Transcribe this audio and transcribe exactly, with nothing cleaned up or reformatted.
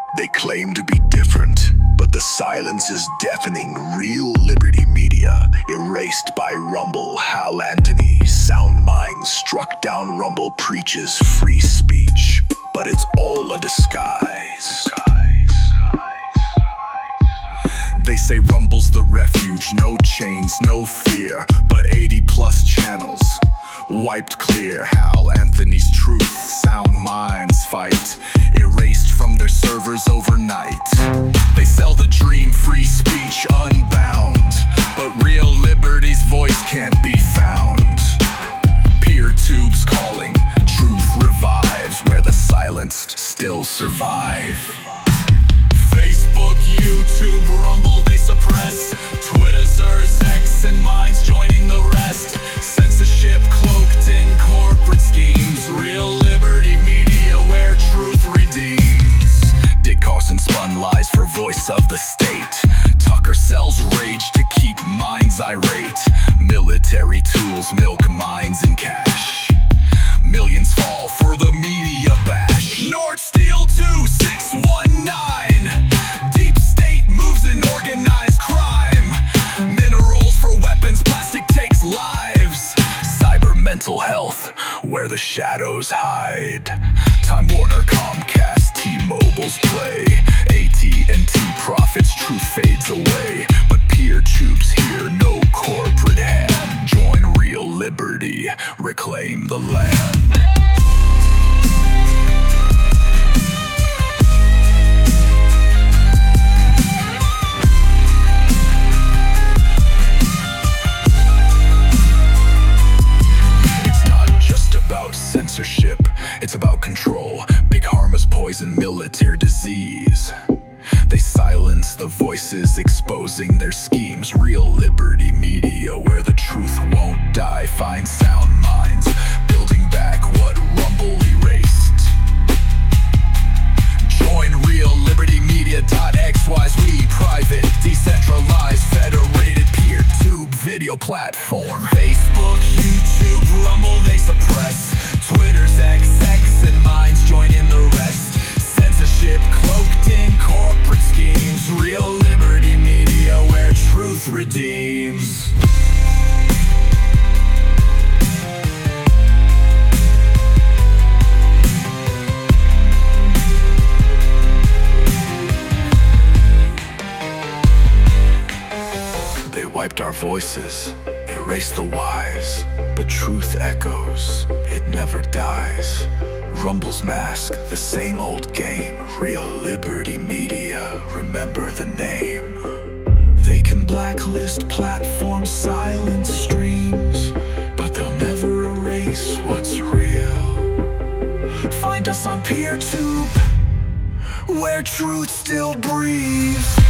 They claim to be different, but the silence is deafening. Real Liberty Media, erased by Rumble. Hal Anthony, Sound Minds, struck down. Rumble preaches free speech, but it's all a disguise. They say Rumble's the refuge, no chains, no fear, but eighty plus channels wiped clear. Hal Anthony's truth, Sound Minds fight, erased from their servers overnight. They sell the dream, free speech unbound, but real liberty's voice can't be found. Peer tubes calling, truth revives, where the silenced still survive. Facebook, YouTube, Rumble, they suppress. Twitter, Zers, X, and Minds joining the rest. Censorship cloaked in corporate schemes. Real Liberty Media, where truth redeems. Dick Carson spun lies for voice of the state. Tucker sells rage to keep minds irate. Military tools milk minds in cash. Millions fall for the media bash. Nord Steel two six one nine. Deep state moves in organized crime. Minerals for weapons, plastic takes lives. Cyber mental health, where the shadows hide. Time Warner, Comcast, T-Mobile's play. A T and T profits, truth fades away. But peer tubes here, no corporate hand. Join Real Liberty, reclaim the land. Censorship, it's about control. Big Pharma's poison, military disease. They silence the voices, exposing their schemes. Real Liberty Media, where the truth won't die. Find Sound Minds, building back what Rumble erased. Join Real Liberty Media dot X Y Z. We private, decentralized, federated peer tube video platform. Facebook, YouTube, Rumble, they suppress. Twitter's X, X, and Minds join in the rest. Censorship cloaked in corporate schemes. Real Liberty Media, where truth redeems. They wiped our voices, erased the wise, but truth echoes, it never dies. Rumble's mask, the same old game. Real Liberty Media, remember the name. They can blacklist platforms, silence streams, but they'll never erase what's real. Find us on PeerTube, where truth still breathes.